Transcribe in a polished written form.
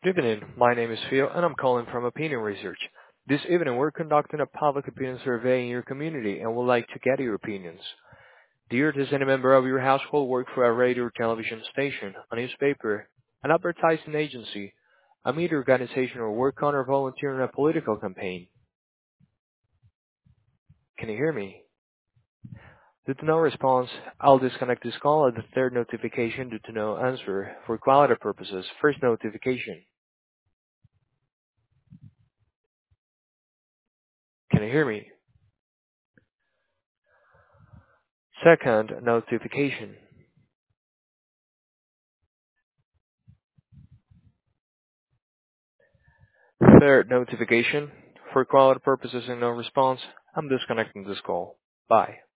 Good evening. My name is Phil, and I'm calling from Opinion Research. This evening, we're conducting a public opinion survey in your community and would like to get your opinions. Does any member of your household work for a radio or television station, a newspaper, an advertising agency, a media organization, or work on or volunteer in a political campaign? Can you hear me? Due to no response, I'll disconnect this call at the third notification due to no answer. For quality purposes, first notification. Can you hear me? Second notification. Third notification. For quality purposes and no response, I'm disconnecting this call. Bye.